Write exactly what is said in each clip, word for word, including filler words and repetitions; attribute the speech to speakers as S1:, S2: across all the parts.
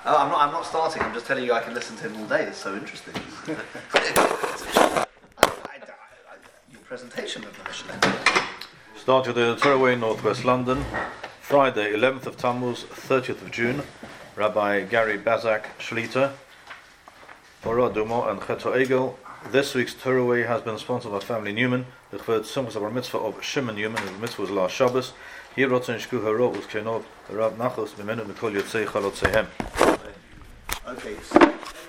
S1: Oh, I'm not. I'm not starting. I'm just telling you I can listen to him all day. It's so interesting. Your presentation of the Mishnah.
S2: Start with the Torah Northwest London, Friday, eleventh of Tammuz, thirtieth of June. Rabbi Gary Bazak Shlita, Parah Aduma and Chet HaEgel. This week's Torah has been sponsored by Family Newman. The third Simchas Bar Mitzvah of Shimon Newman. The mitzvah was last Shabbos. Here Rotzen Shku Haro was Kenov Rab Nachos Bimenu Mikol Yotzei Chalotzehem.
S1: Okay, so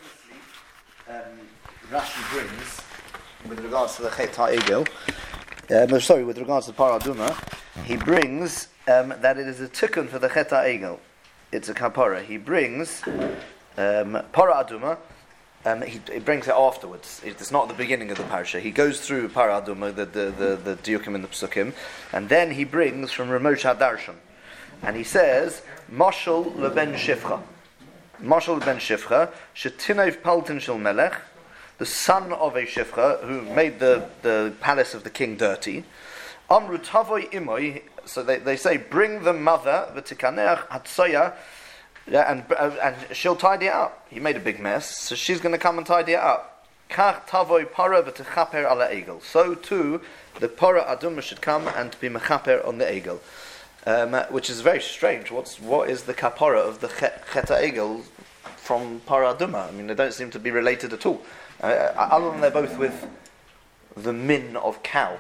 S1: um, Rashi brings, with regards to the Chet HaEgel, um, sorry, with regards to Parah Aduma, he brings um, that it is a tikkun for the Chet HaEgel. It's a kapara. He brings um, Parah Aduma. Um, he, he brings it afterwards. It's not at the beginning of the parasha. He goes through Parah Aduma, the the the, the diukim and the psukim, and then he brings from Ramosh HaDarshan, and he says Mashal leben Shifcha, Mashal leben Shifcha, Shetinov Paltin Shel Melech, the son of a Shifcha who made the, the palace of the king dirty. Amru Tavoy Imoy. So they, they say bring the mother v'tikaneach hatsoya. Yeah, and uh, and she'll tidy it up. He made a big mess, so she's going to come and tidy it up. Kach tavoy para v'techaper ala egel. So too, the Parah Aduma should come and be mechaper on the egel, um, which is very strange. What's what is the kapara of the Chet HaEgel from Parah Aduma? I mean, they don't seem to be related at all. Uh, other than they're both with the min of cow.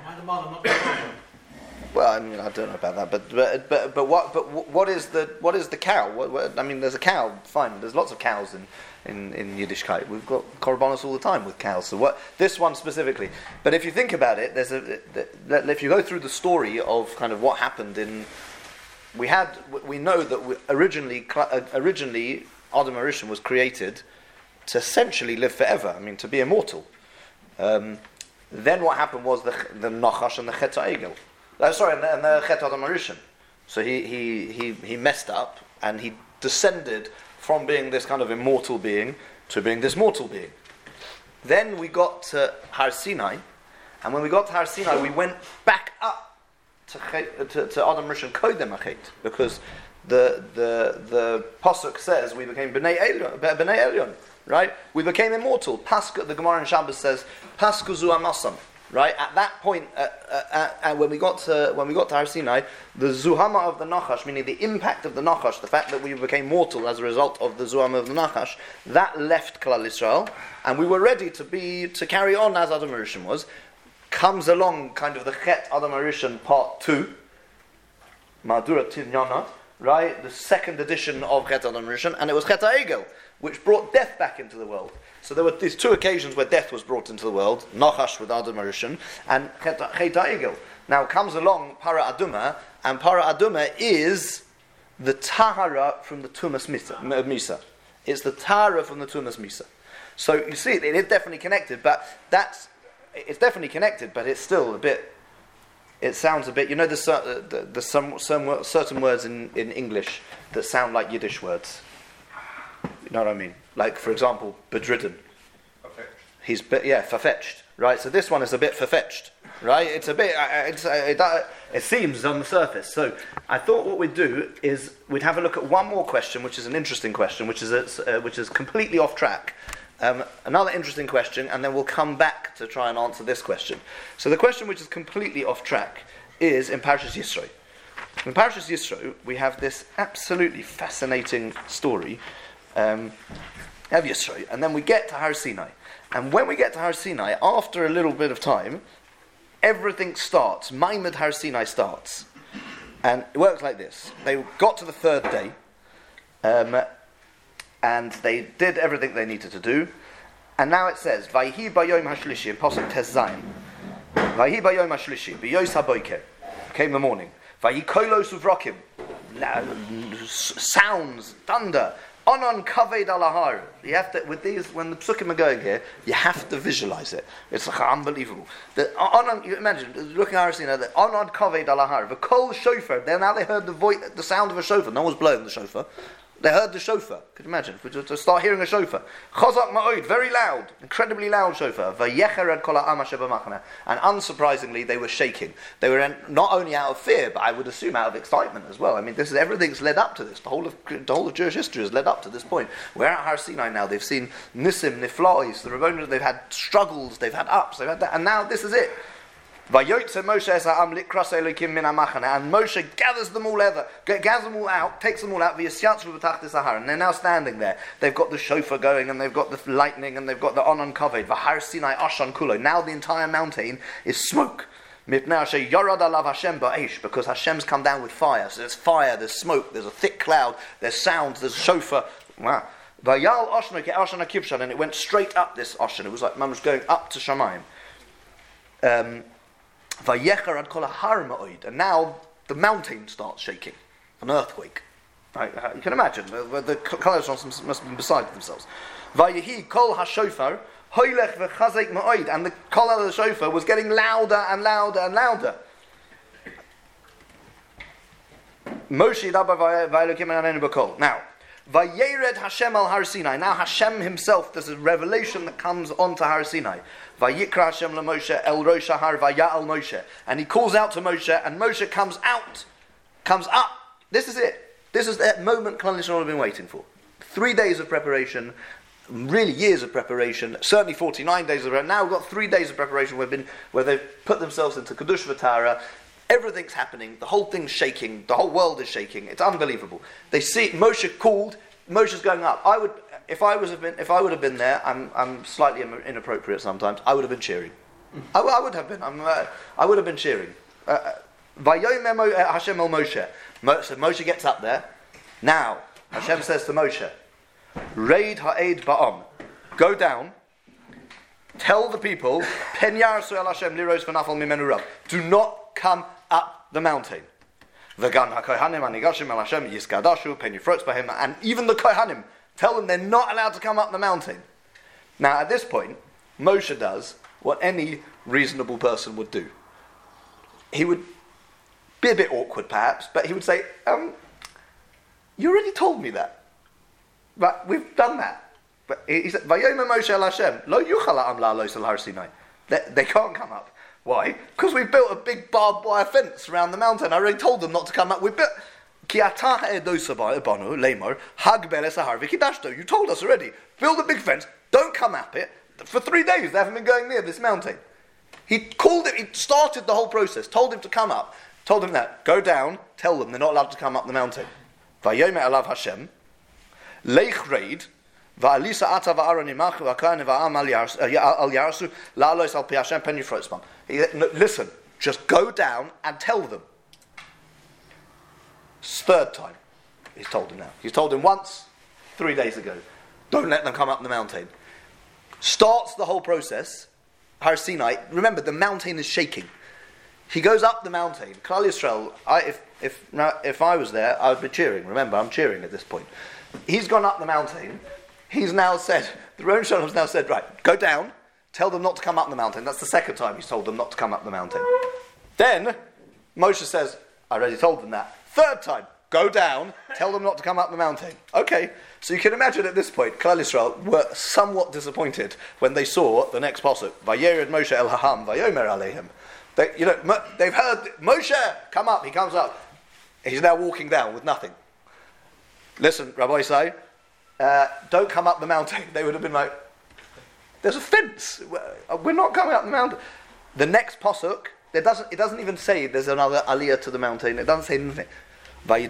S1: Well, I mean, I don't know about that, but but but, but what but what is the what is the cow? What, what, I mean, there's a cow. Fine, there's lots of cows in in, in Yiddishkeit. We've got korbanos all the time with cows. So what this one specifically? But if you think about it, there's a if you go through the story of kind of what happened in, we had we know that we originally originally Adam HaRishon was created to essentially live forever. I mean, to be immortal. Um, then what happened was the the Nachash and the Chet HaEgel. Uh, sorry, and the, and the Chet Adam HaRishon. So he, he, he, he messed up, and he descended from being this kind of immortal being to being this mortal being. Then we got to Har Sinai, and when we got to Har Sinai, we went back up to to, to Adam HaRishon Kodem HaChet, because the the the pasuk says we became Bnei Elyon, Bnei Elyon, right? We became immortal. Pascha, the Gemara in Shabbos says Pascha zu Amasam. Right at that point, uh, uh, uh, uh, when we got to when we got to Har Sinai, the zuhama of the Nachash, meaning the impact of the Nachash, the fact that we became mortal as a result of the zuhama of the Nachash, that left Klal Yisrael, and we were ready to be to carry on as Adam HaRishon was. Comes along, kind of the Chet Adam HaRishon part two, Madura Tinyana, right, the second edition of Chet Adam HaRishon, and it was Chet HaEgel, which brought death back into the world. So there were these two occasions where death was brought into the world, Nachash with Adam HaRishon, and Chet HaEgel. Now comes along Parah Aduma, and Parah Aduma is the Tahara from the Tumas Misa. It's the Tahara from the Tumas Misa. So you see, it is definitely connected, but that's, it's definitely connected, but it's still a bit, it sounds a bit, you know, there's, uh, there's some, some certain words in, in English that sound like Yiddish words. You know what I mean? Like, for example, bedridden. Far-fetched. He's, be, yeah, far-fetched, right? So this one is a bit far-fetched, right? It's a bit, uh, it's, uh, it, uh, it seems on the surface. So I thought what we'd do is we'd have a look at one more question, which is an interesting question, which is a, uh, which is completely off track. Um, another interesting question, and then we'll come back to try and answer this question. So the question which is completely off track is in Parashas Yisro. In Parashas Yisro, we have this absolutely fascinating story Um, of Yisro, and then we get to Har Sinai, and when we get to Har Sinai, after a little bit of time, everything starts. Maimed Har Sinai starts, and it works like this: they got to the third day, um, and they did everything they needed to do, and now it says Vayhi bayom hashlishi in pasuk tes zayin. Vayhi bayom hashlishi b'yos haboker came the morning. Vayhi kolos uvrakim, sounds, thunder. Onon kaved alahar. You have to, with these, when the psukim are going here, you have to visualize it. It's like unbelievable. The onon, you imagine looking at Har Sinai, the onon kaved alahar. The kol shofar. Then now they heard the voice, the sound of a shofar. No one's blowing the shofar. They heard the shofar. Could you imagine? If we just start hearing a shofar. Chazak ma'od, very loud, incredibly loud shofar. Vayecher ad kol ha'am asher b'machana. And unsurprisingly, they were shaking. They were not only out of fear, but I would assume out of excitement as well. I mean, this is everything's led up to this. The whole of the whole of Jewish history has led up to this point. We're at Har Sinai now. They've seen Nisim, Niflais, the Rabboni. They've had struggles. They've had ups. They've had that, and now this is it. Vayotze Moshe es ha'am likras Elokim min ha'machana, and Moshe gathers them all ever, gathers them all out, takes them all out. V'yasyatzu b'tachtis ha'har, and they're now standing there. They've got the shofar going, and they've got the lightning, and they've got the on uncovered. V'har Sinai ashan kulo. Now the entire mountain is smoke. Mipnei asher yorad alav Hashem ba'esh, because Hashem's come down with fire. So there's fire, there's smoke, there's a thick cloud, there's sounds, there's shofar. Wow. Vayal ashna ke ashan ha'kivshan, and it went straight up this ashan. It was like man was going up to Shamayim. Um. Vayecher ad kol ha'har ma'od, and now the mountain starts shaking, an earthquake. Right? You can imagine the, the colours must have been beside themselves. Vayehi kol ha'shofar hoylech v'chazek ma'od, and the kol of the shofar was getting louder and louder and louder. Moshe dabar v'elokim anenu b'kol. Now, Vayered Hashem al Har Sinai. Now Hashem himself, there's a revelation that comes onto Har Sinai. Vayikra Hashem la Moshe el Rosh Har vaya'al Moshe. And he calls out to Moshe, and Moshe comes out, comes up. This is it. This is that moment Klal Yisrael have been waiting for. Three days of preparation, really years of preparation, certainly forty-nine days of preparation. Now we've got three days of preparation where, been, where they've put themselves into Kedush V'Tara. Everything's happening, the whole thing's shaking, the whole world is shaking, it's unbelievable. They see Moshe called, Moshe's going up. I would, if I was have been, if I would have been there, I'm, I'm slightly inappropriate sometimes, I would have been cheering. I, I would have been, I'm, uh, I would have been cheering. Vayomer Hashem el Moshe. So Moshe gets up there. Now, Hashem says to Moshe, Reid ha'ed ba'am, go down, tell the people, Pen yarsu el Hashem liros v'nafal mimenu rav. Do not come up the mountain. And even the Kohanim, tell them they're not allowed to come up the mountain. Now at this point, Moshe does what any reasonable person would do. He would be a bit awkward perhaps, but he would say, um, you already told me that. But we've done that. But he said, Vayomer Moshe el Hashem, lo yuchal ha'am la'alos al Har Sinai. They can't come up. Why? Because we built a big barbed wire fence around the mountain. I already told them not to come up. We built. You told us already. Build a big fence. Don't come up it. For three days they haven't been going near this mountain. He called it. He started the whole process. Told him to come up. Told him that. Go down. Tell them they're not allowed to come up the mountain. Vayomer alav Hashem. Leich reid. Va'alisa ata va'aron imach va'kain va'am al yarsu la'alos al pi Hashem pen yifrotzbam. Listen, just go down and tell them. Third time, he's told him now. He's told him once, three days ago. Don't let them come up the mountain. Starts the whole process. Har Sinai. Remember, the mountain is shaking. He goes up the mountain. Klal Yisrael. I, if if if I was there, I would be cheering. Remember, I'm cheering at this point. He's gone up the mountain. He's now said, the Rosh Hashanah has now said, right, go down, tell them not to come up the mountain. That's the second time he's told them not to come up the mountain. Then, Moshe says, I already told them that. Third time, go down, tell them not to come up the mountain. Okay, so you can imagine at this point, Klal Yisrael were somewhat disappointed when they saw the next pasuk, Vayered Moshe el ha'am, Vayomer aleihim. They, you know, they've heard, Moshe, come up, he comes up. He's now walking down with nothing. Listen, Rabbi say, Uh, don't come up the mountain. They would have been like, there's a fence. We're not coming up the mountain. The next pasuk, it doesn't, it doesn't even say there's another aliyah to the mountain. It doesn't say anything. The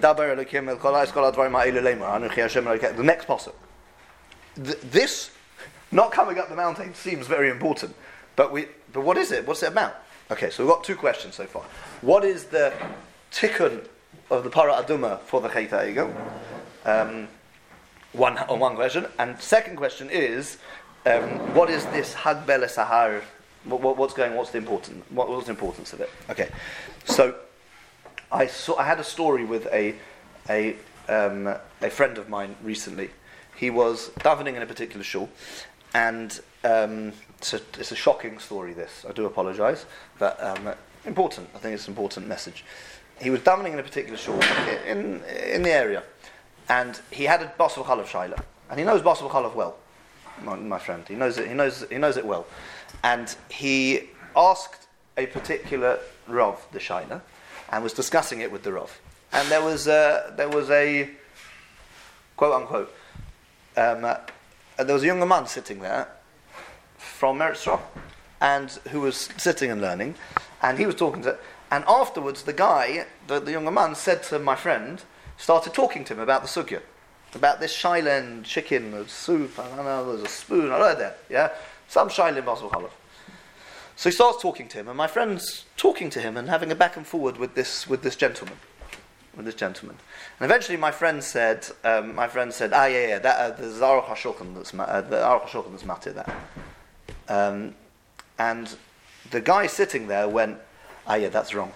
S1: next pasuk. Th- this, not coming up the mountain, seems very important. But we, but what is it? What's it about? Okay, so we've got two questions so far. What is the tikkun of the para aduma for the Chet HaEgel? Um One on one question, and second question is, um, what is this Hagbel Sahar? What, what, what's going? What's the important? What was the importance of it? Okay, so I saw. I had a story with a a um, a friend of mine recently. He was davening in a particular shul, and um, it's, a, it's a shocking story. This I do apologise, but um, important. I think it's an important message. He was davening in a particular shul in in the area. and he had a Basel Chalav Shaila, and he knows Basel Chalav well, my, my friend. He knows it. He knows. He knows it well, and he asked a particular Rav the Shaila, and was discussing it with the Rav, and there was a, there was a quote unquote um, uh, there was a younger man sitting there from Meretz Yisrael, and who was sitting and learning, and he was talking to, and afterwards the guy, the, the younger man, said to my friend, started talking to him about the sugya, about this shailen chicken, or soup, I don't know, there's a spoon, I don't know that, yeah, some shailen basal chalav. So he starts talking to him, and my friend's talking to him and having a back and forward with this with this gentleman, with this gentleman, and eventually my friend said, um, my friend said, ah yeah yeah, that uh, there's Aruch HaShulchan that's ma- uh, the Aruch HaShulchan that's matir that. Um, and the guy sitting there went, ah yeah, that's wrong.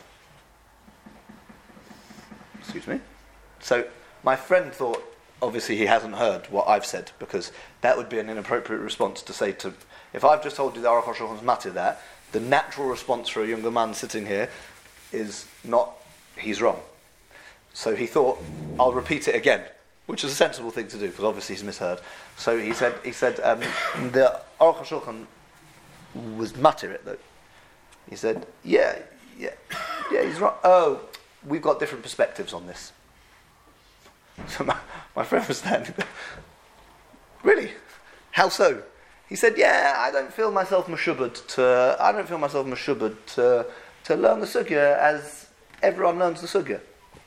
S1: Excuse me? So my friend thought, obviously he hasn't heard what I've said, because that would be an inappropriate response to say to, if I've just told you the Aruch HaShulchan's matir that, the natural response for a younger man sitting here is not, he's wrong. So he thought, I'll repeat it again, which is a sensible thing to do, because obviously he's misheard. So he said, he said, um, the Aruch HaShulchan was matir it though. He said, yeah, yeah, yeah, he's right. Oh, we've got different perspectives on this. So my, my friend was standing there. Really? How so? He said, yeah, I don't feel myself meshubad to, I don't feel myself meshubad to, to learn the sugya as everyone learns the sugya.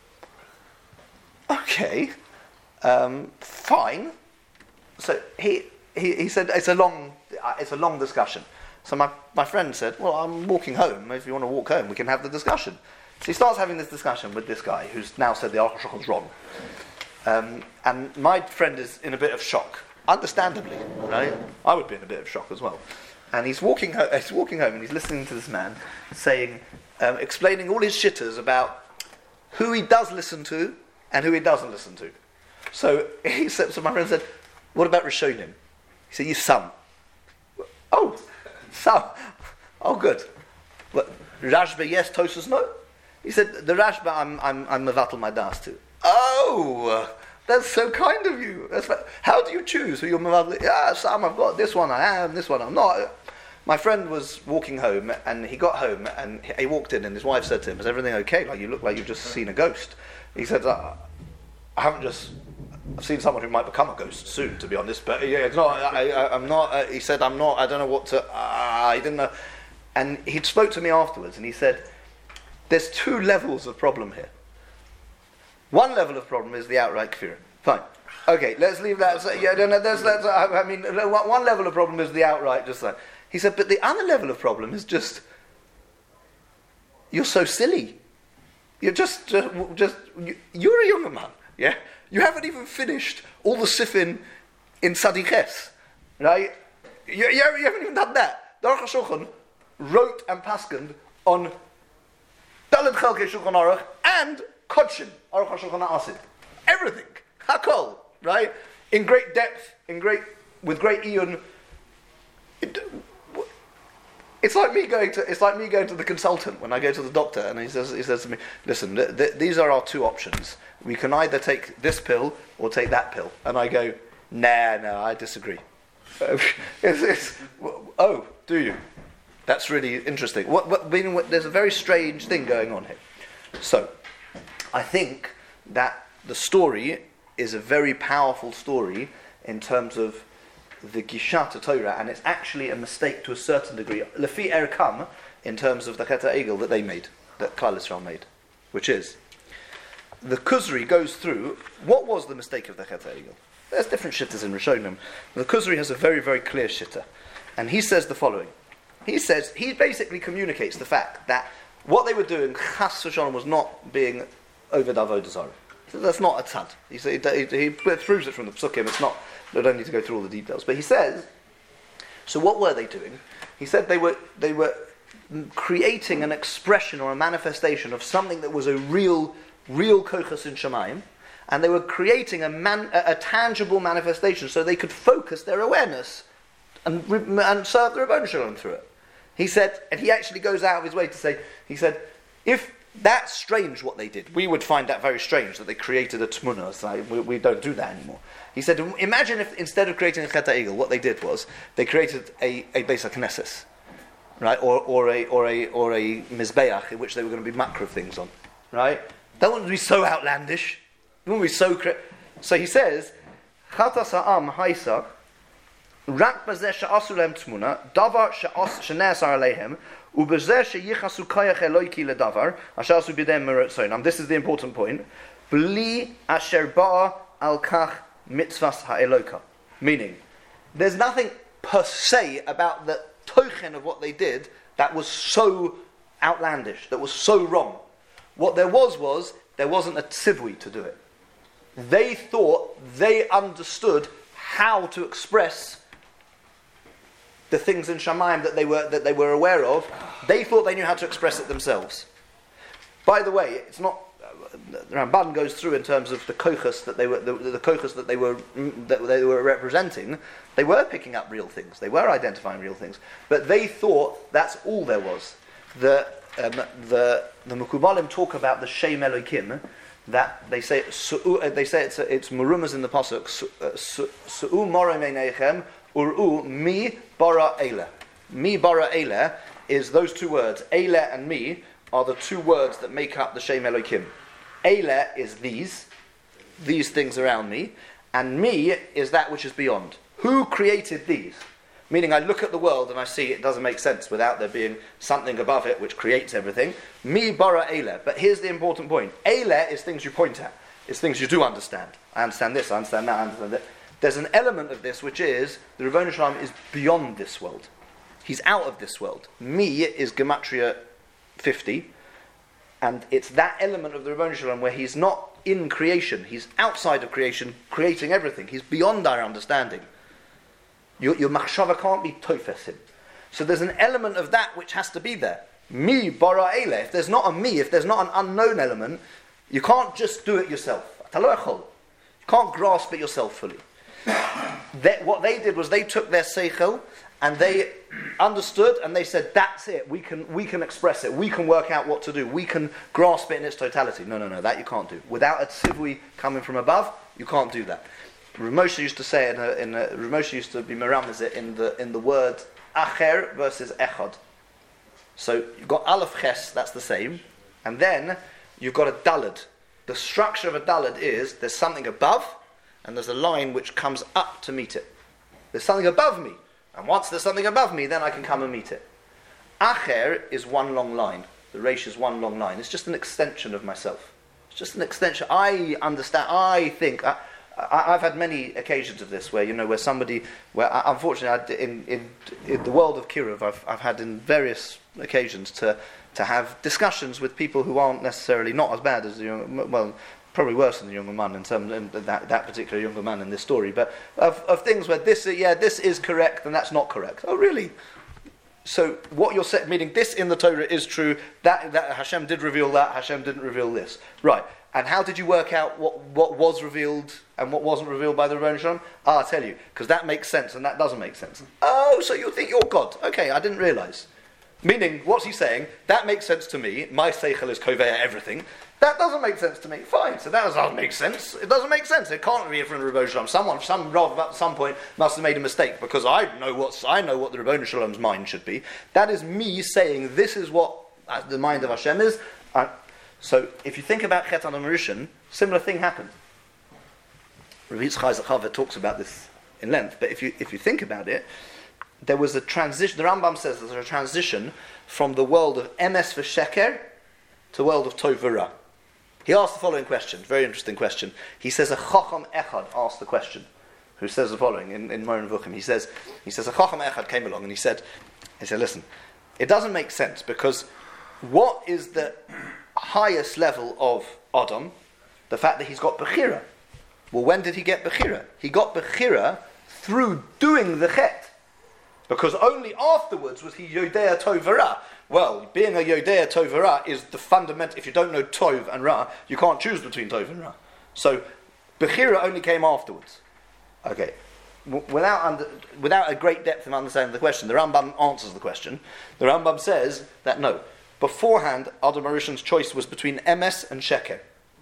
S1: Okay, um, fine. So he, he he said it's a long it's a long discussion. So my, my friend said, well, I'm walking home. If you want to walk home, we can have the discussion. So he starts having this discussion with this guy who's now said the Aruch HaShulchan's wrong. Um, and my friend is in a bit of shock, understandably, right? I would be in a bit of shock as well. And he's walking ho- he's walking home and he's listening to this man saying, um, explaining all his shitters about who he does listen to and who he doesn't listen to. So he said, so my friend said, what about Rishonim? He said, you some. Oh, some. Oh, good. What, Rashba, yes, Tosas, no? He said, the Rashba, I'm I'm I'm mevatel my das to. Oh, that's so kind of you. That's like, how do you choose who you're mevatel? Yeah, some I've got, this one I am, this one I'm not. My friend was walking home, and he got home, and he walked in, and his wife said to him, is everything okay? Like, you look like you've just seen a ghost. He said, I haven't just... I've seen someone who might become a ghost soon, to be honest. But yeah, it's not. I, I, I'm not. Uh, he said, "I'm not. I don't know what to." Uh, I didn't know. And he spoke to me afterwards, and he said, "There's two levels of problem here. One level of problem is the outright kfirah. Fine. Okay, let's leave that. So, yeah, no, no, there's, let's, I mean, one level of problem is the outright, just like." He said, "But the other level of problem is just you're so silly. You're just, just, just you're a younger man, yeah." You haven't even finished all the sifin in Sadiches, right? You, you, you haven't even done that. The Aruch HaShulchan wrote and paskened on Daled Chelkei Shulchan Aruch and Kodshin, Aruch HaShulchan HaAsid. Everything. Hakol, right? In great depth, in great, with great iyun. It, It's like me going to. It's like me going to the consultant when I go to the doctor, and he says, he says to me, "Listen, th- th- these are our two options. We can either take this pill or take that pill." And I go, "Nah, no, I disagree." it's, it's, oh, do you? That's really interesting. What, what, meaning, what, there's a very strange thing going on here. So, I think that the story is a very powerful story in terms of the Gishat Torah, and it's actually a mistake to a certain degree, Lefi Erkam, in terms of the Chet HaEgel that they made, that Klal Yisrael made, which is, the Kuzri goes through, what was the mistake of the Chet HaEgel? There's different shittas in Rishonim. The Kuzri has a very, very clear shitta, and he says the following. He says, he basically communicates the fact that what they were doing, Chas v'shalom, was not being over Avodah Zarah. So that's not a tzad. He, he, he, he proves it from the Psukim, it's not, I don't need to go through all the details. But he says, so what were they doing? He said they were they were creating an expression or a manifestation of something that was a real, real kochas in Shemayim, and they were creating a, man, a, a tangible manifestation so they could focus their awareness and, and serve the Rebbeinu Shalom through it. He said, and he actually goes out of his way to say, he said, if That's strange what they did. We would find that very strange that they created a tmuna. It's like, we, we don't do that anymore. He said, imagine if instead of creating a Chet HaEgel, what they did was they created a, a Beis HaKnesses, right? Or, or, a, or, a, or a Mizbeach in which they were going to be makriv things on, right? That wouldn't be so outlandish. It wouldn't be so... Cra- so he says, Chatas ha'am haisa, rak bazeh she'asu lehem tmuna, davar she'ne'asar alehem, ubezeh she'yichasu kayach eloiki ledavar, asher asu b'ydeim merotzoin. Now this is the important point. Bli asher ba'a al kach mitzvahs ha'eloka. Meaning, there's nothing per se about the tochen of what they did that was so outlandish, that was so wrong. What there was was, there wasn't a tzivui to do it. They thought they understood how to express the things in Shamayim that they were that they were aware of. They thought they knew how to express it themselves. By the way, it's not. Uh, Ramban goes through in terms of the kochus that they were the, the kochus that they were that they were representing. They were picking up real things. They were identifying real things. But they thought that's all there was. The um, the the Mekubalim talk about the Shem Elokim. That they say, they say it's it's marumas in the pasuk. Su'u mora meinechem uru mi bara eile. Mi bara eile is those two words. Eile and mi are the two words that make up the Shem Elokim. Eile is these, these things around me, and mi is that which is beyond. Who created these? Meaning I look at the world and I see it doesn't make sense without there being something above it which creates everything. Mi bara eile. But here's the important point. Eile is things you point at. It's things you do understand. I understand this, I understand that, I understand that. There's an element of this which is, the Ribbono Shel Olam is beyond this world. He's out of this world. Mi is Gematria fifty. And it's that element of the Ribbono Shel Olam where he's not in creation. He's outside of creation, creating everything. He's beyond our understanding. Your, your machshava can't be tofes him. So there's an element of that which has to be there. Mi bara eile. If there's not a mi, if there's not an unknown element, you can't just do it yourself. You can't grasp it yourself fully. That, what they did was they took their seichel and they understood and they said, that's it. We can we can express it. We can work out what to do. We can grasp it in its totality. No, no, no. That you can't do. Without a tzivui coming from above, you can't do that. Rav Moshe used to say it in a, in a Rav Moshe used to be meramez it in the in the word acher versus echad. So you've got aleph ches, that's the same, and then you've got a dalad. The structure of a dalad is there's something above, and there's a line which comes up to meet it. There's something above me, and once there's something above me, then I can come and meet it. Acher is one long line. The reish is one long line. It's just an extension of myself. It's just an extension. I understand. I think. I, I've had many occasions of this where, you know, where somebody, where unfortunately, in, in in the world of Kiruv, I've I've had in various occasions to to have discussions with people who aren't necessarily not as bad as the young, well, probably worse than the younger man in terms of that that particular younger man in this story, but of of things where this, yeah, this is correct and that's not correct. Oh, really? So what you're saying, meaning this in the Torah is true, that that Hashem did reveal that, Hashem didn't reveal this, right? And how did you work out what, what was revealed and what wasn't revealed by the Ribbono Shel Olam? Ah, I'll tell you, because that makes sense and that doesn't make sense. Oh, so you think you're God? Okay, I didn't realise. Meaning, what's he saying? That makes sense to me. My seichel is koveya everything. That doesn't make sense to me. Fine, so that doesn't make sense. It doesn't make sense. It can't be from the Ribbono Shel Olam. Someone, some Rav at some point must have made a mistake because I know what's I know what the Ribbono Shel Olam's mind should be. That is me saying this is what uh, the mind of Hashem is. Uh, So, if you think about Chet HaMorushin, similar thing happened. Rav Yitzchak Zachav talks about this in length, but if you if you think about it, there was a transition. The Rambam says there's a transition from the world of emes v'sheker to the world of tov v'ra. He asked the following question, very interesting question. He says a chacham echad asked the question, who says the following in in Moreh Nevuchim. He says he says a chacham echad came along and he said he said listen, it doesn't make sense because what is the highest level of Adam, the fact that he's got Bechira. Well, when did he get Bechira? He got Bechira through doing the Chet. Because only afterwards was he Yodea Tov V'Ra. Well, being a Yodea Tov V'Ra is the fundamental. If you don't know Tov and Ra, you can't choose between Tov and Ra. So, Bechira only came afterwards. Okay. W- without under, without a great depth of understanding the question, the Rambam answers the question. The Rambam says that no. beforehand, Adam Arishan's choice was between emes and sheker.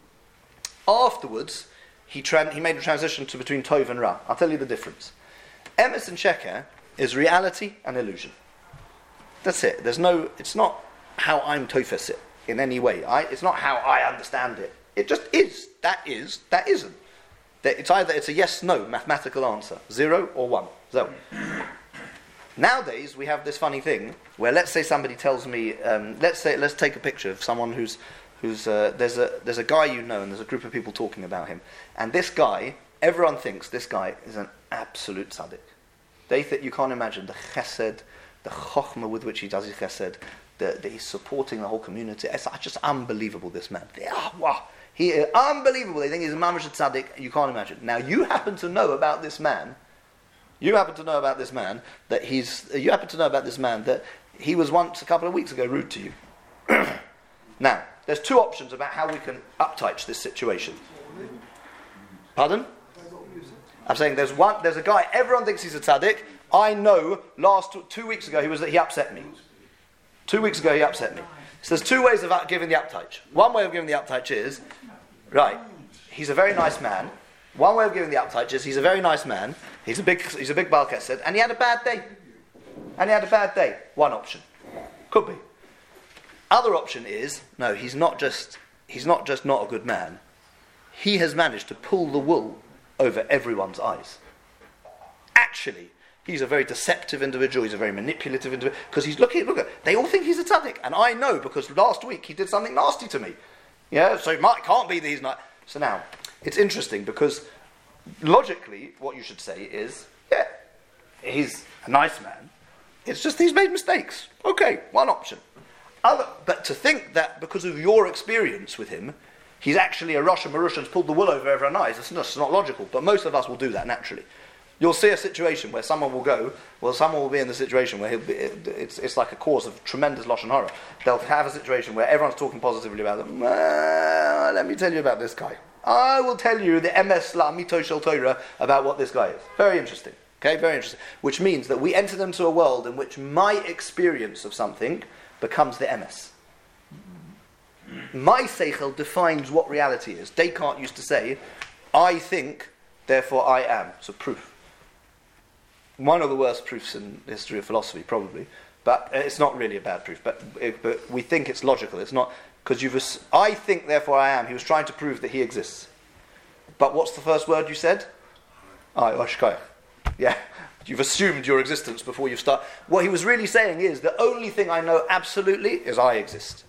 S1: Afterwards, he, tran- he made a transition to between tov and ra. I'll tell you the difference. Emes and sheker is reality and illusion. That's it. There's no. It's not how I'm tofes it in any way. I, it's not how I understand it. It just is. That is. That isn't. That it's either it's a yes/no mathematical answer, zero or one. So nowadays we have this funny thing where let's say somebody tells me, um, let's say let's take a picture of someone who's who's uh, there's a there's a guy you know and there's a group of people talking about him, and this guy, everyone thinks this guy is an absolute tzaddik. They think you can't imagine the chesed, the chokhmah with which he does his chesed, the, the, he's supporting the whole community. It's just unbelievable, this man. They are, wow, he is unbelievable. They think he's a mamash tzaddik. You can't imagine. Now you happen to know about this man. You happen to know about this man that he's. You happen to know about this man that he was once a couple of weeks ago rude to you. Now there's two options about how we can uptight this situation. Pardon? I'm saying there's one. There's a guy. Everyone thinks he's a tzaddik. I know. Last two weeks ago, he was. He upset me. Two weeks ago, he upset me. So there's two ways of giving the uptouch. One way of giving the uptouch is, right. He's a very nice man. One way of giving the uptouch is he's a very nice man. He's a big. He's a big Baal Chesed, and he had a bad day. And he had a bad day. One option. Could be. Other option is no. He's not just. He's not just not a good man. He has managed to pull the wool over everyone's eyes. Actually, he's a very deceptive individual. He's a very manipulative individual because he's looking. Look at. They all think he's a tzaddik, and I know because last week he did something nasty to me. Yeah, so it might, can't be that he's not. So now it's interesting because logically, what you should say is, yeah, he's a nice man. It's just he's made mistakes. Okay, one option. Other, but to think that because of your experience with him, he's actually a Rosh Marusha and pulled the wool over everyone's eyes. It's not, it's not logical, but most of us will do that naturally. You'll see a situation where someone will go, well, someone will be in the situation where he'll be, it's, it's like a cause of tremendous Lashon Hara. They'll have a situation where everyone's talking positively about them. Well, let me tell you about this guy. I will tell you the emes la'amito shel Torah about what this guy is. Very interesting. Okay, very interesting. Which means that we enter into a world in which my experience of something becomes the emes. My seichel defines what reality is. Descartes used to say, I think, therefore I am. So proof. One of the worst proofs in the history of philosophy, probably. But it's not really a bad proof. But, it, but we think it's logical. It's not, because you've, I think, therefore I am. He was trying to prove that he exists. But what's the first word you said? I, Oshkoyach. Yeah. You've assumed your existence before you start. What he was really saying is, the only thing I know absolutely is I exist.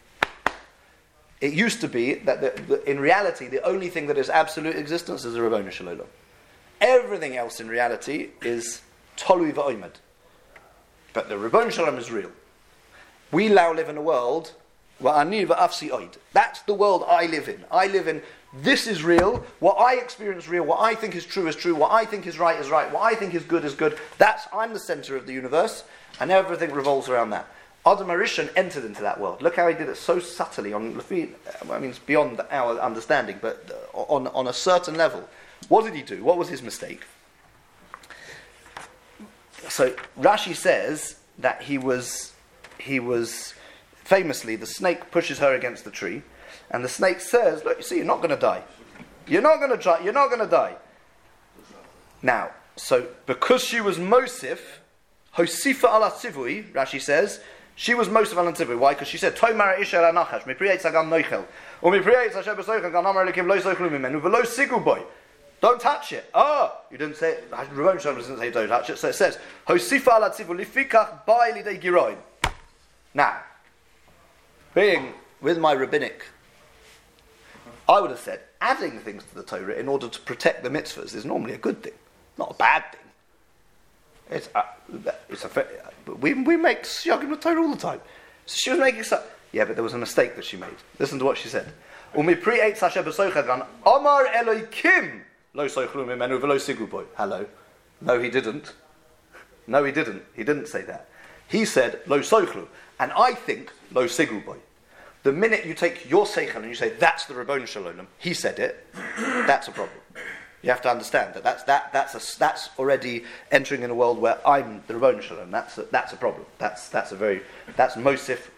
S1: It used to be that the, the, in reality, the only thing that is absolute existence is the Rabboni Shalom. Everything else in reality is Tolui V'Oimed. But the Rabboni Shalom is real. We now live in a world where Ani V'Afsi Oid. That's the world I live in. I live in, this is real, what I experience is real, what I think is true is true, what I think is right is right, what I think is good is good. That's, I'm the center of the universe, and everything revolves around that. Adam Arishan entered into that world. Look how he did it so subtly. On, I mean, it's beyond our understanding, but on, on a certain level. What did he do? What was his mistake? So Rashi says that he was, he was famously, the snake pushes her against the tree, and the snake says, "Look, you see, you're not going to die. You're not going to try. You're not going to die." Now, so because she was Mosif, Hosifa ala Tzivui, Rashi says. She was most of an antivui. Why? Because she said, "Toimar isha la nachash, mi priyetz agam noichel, u mi priyetz hashem besoichel gan amar lekim lo soichlu mimenu v'lo sigu boy." Don't touch it. Oh, you didn't say. Rabboni Shalom doesn't say don't touch it. So it says, "Hosifa ala tzivu lifikach bai lidei giroin." Now, being with my rabbinic, I would have said adding things to the Torah in order to protect the mitzvahs is normally a good thing, not a bad thing. It's a, it's a we we make siyagim with Torah all the time. So she was making so yeah, but there was a mistake that she made. Listen to what she said. Umi pri eitz hashem besoichel gan amar Elokim lo soichlu mimenu v'lo sigu boy. Hello, no, he didn't. No, he didn't. He didn't say that. He said lo soichlu, and I think lo sigu boy. The minute you take your seichel and you say that's the Rabboni Shalom, he said it. That's a problem. You have to understand that that's that that's a, that's already entering in a world where I'm the Rabboni Shalom. That's a, that's a problem. That's that's a very that's Mosif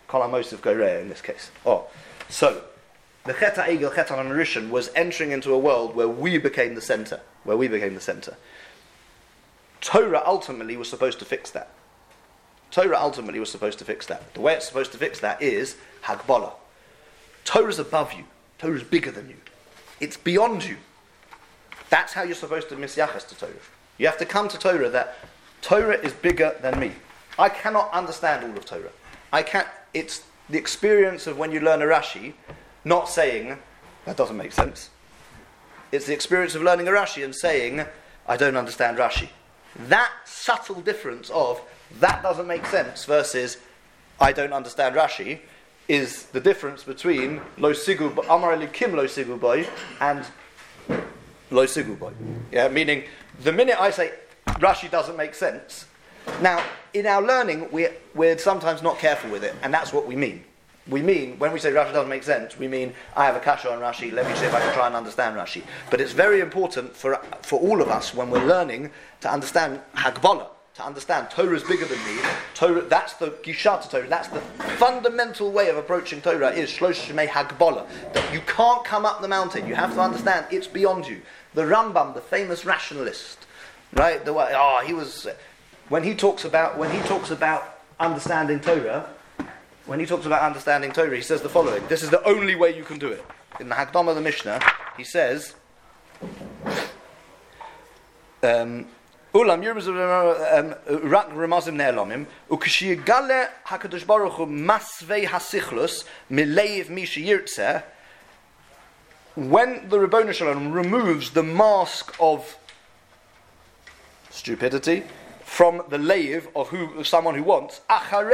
S1: Kol HaMosif Goreya in this case. Oh, so the Chet HaEgel, Chet HaNarishan was entering into a world where we became the center, where we became the center. Torah ultimately was supposed to fix that. Torah ultimately was supposed to fix that. The way it's supposed to fix that is Hagbala. Torah's above you. Torah's bigger than you. It's beyond you. That's how you're supposed to misyachas to Torah. You have to come to Torah that Torah is bigger than me. I cannot understand all of Torah. I can't. It's the experience of when you learn a Rashi, not saying, that doesn't make sense. It's the experience of learning a Rashi and saying, I don't understand Rashi. That subtle difference of, that doesn't make sense versus, I don't understand Rashi, is the difference between lo sigu amar elikim lo sigu boy and lo sigu boy. Yeah, meaning the minute I say Rashi doesn't make sense, now in our learning we're, we're sometimes not careful with it, and that's what we mean. We mean, when we say Rashi doesn't make sense, we mean I have a kasha on Rashi, let me see if I can try and understand Rashi. But it's very important for for all of us when we're learning to understand Hagbala, to understand Torah is bigger than me. Torah, that's the Gisha to Torah, that's the fundamental way of approaching Torah is Shlosh Shemei Hagbala. That you can't come up the mountain, you have to understand it's beyond you. The Rambam, the famous rationalist, right? The way, oh, he was, when he talks about, when he talks about understanding Torah, When he talks about understanding Torah, he says the following. This is the only way you can do it. In the Hakdama of the Mishnah, he says, Ulam rak remazim ne'elamim ukshiyigale hakadosh baruch hu masvei hasichlus mileiv mi sheyirtzeh. When the Rebbeinu Shalom removes the mask of stupidity from the leiv of who someone who wants, after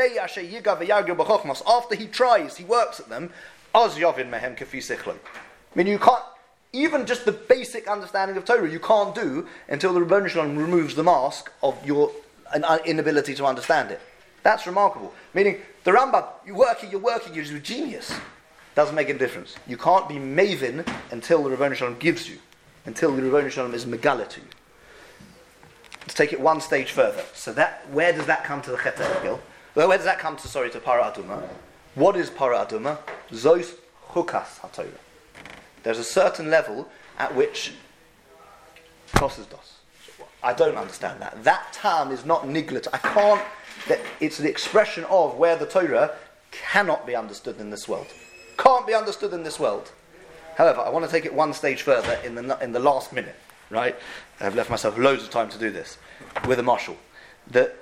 S1: he tries, he works at them, az yavin mehem kafi sichloi. I mean, you can't, even just the basic understanding of Torah, you can't do until the Rebbeinu Shalom removes the mask of your inability to understand it. That's remarkable. Meaning, the Rambam, you're working, you're working, you're a genius. Doesn't make a difference. You can't be mavin until the Rebbeinu Shalom gives you, until the Rebbeinu Shalom is megala to you. Let's take it one stage further. So that, where does that come to the Chet HaEgel? Well, where does that come to, sorry, to Para Aduma? What is Para Aduma? Zos Chukas HaTorah. There's a certain level at which Kosses dos. I don't understand that. That term is not niglet. I can't, that it's the expression of where the Torah cannot be understood in this world. Can't be understood in this world. However, I want to take it one stage further in the in the last minute. Right, I've left myself loads of time to do this with a marshal. That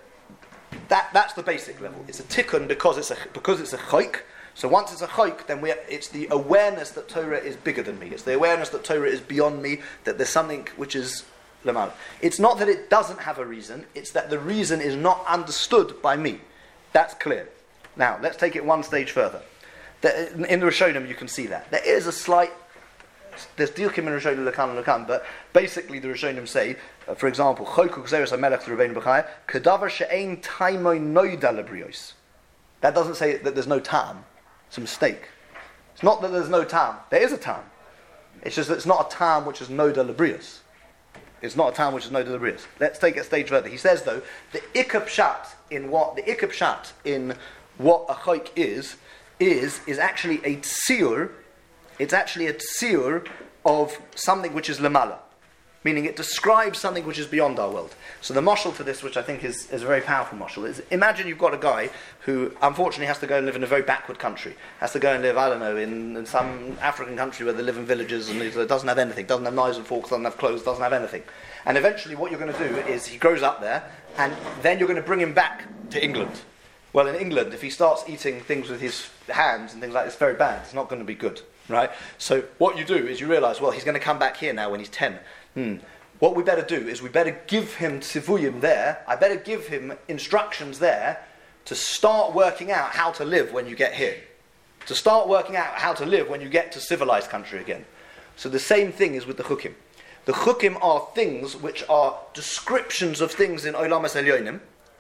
S1: that that's the basic level. It's a tikkun because it's a because it's a chayk. So once it's a chayk, then we it's the awareness that Torah is bigger than me. It's the awareness that Torah is beyond me. That there's something which is lemal. It's not that it doesn't have a reason. It's that the reason is not understood by me. That's clear. Now let's take it one stage further. In the Rishonim you can see that there is a slight. There's Dilkim in Rishonim Lakan and Lakan, but basically the Rishonim say, uh, for example, Choku Gzeres HaMelech to Rebbeinu B'chai, Kedavar she'ein taimoi noida lebrios. That doesn't say that there's no tam. It's a mistake. It's not that there's no tam. There is a tam. It's just that it's not a tam which is noida lebrios. It's not a tam which is noida lebrios. Let's take it a stage further. He says though, the ikab shat in what the ikab shat in what a chayk is is is actually a tziyur. It's actually a tziyur of something which is lamala, meaning it describes something which is beyond our world. So the mashal for this, which I think is, is a very powerful mashal, is imagine you've got a guy who unfortunately has to go and live in a very backward country, has to go and live, I don't know, in, in some African country where they live in villages and it doesn't have anything, doesn't have knives and forks, doesn't have clothes, doesn't have anything. And eventually what you're going to do is he grows up there and then you're going to bring him back to England. Well, in England, if he starts eating things with his hands and things like that, it's very bad. It's not going to be good. Right? So what you do is you realise, well, he's going to come back here now when he's ten. Hmm. What we better do is we better give him tzivuyim there. I better give him instructions there to start working out how to live when you get here. To start working out how to live when you get to civilized country again. So the same thing is with the chukim. The chukim are things which are descriptions of things in Olam Elyonim,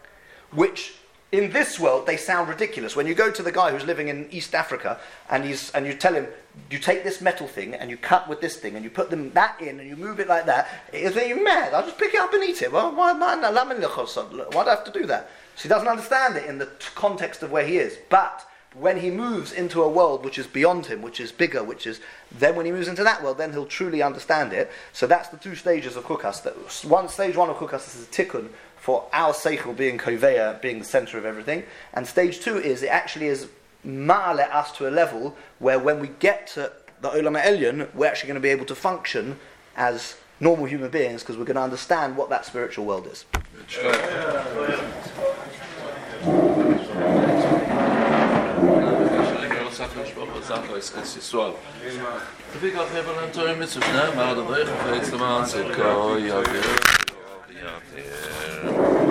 S1: which in this world they sound ridiculous. When you go to the guy who's living in East Africa and he's and you tell him, you take this metal thing and you cut with this thing and you put them that in and you move it like that, he'll say, you're mad, I'll just pick it up and eat it. Well, why, why, why do I have to do that? So he doesn't understand it in the t- context of where he is. But when he moves into a world which is beyond him, which is bigger, which is, then when he moves into that world, then he'll truly understand it. So that's the two stages of Chukas. That one stage one of Chukas is a tikkun for our seichel being koveya, being the center of everything, and stage two is it actually is ma'ale us to a level where when we get to the Olam Elyon, we're actually going to be able to function as normal human beings because we're going to understand what that spiritual world is.
S3: Wie gaat hebben een tooi met zo'n naam, maar dat regent steeds de maand.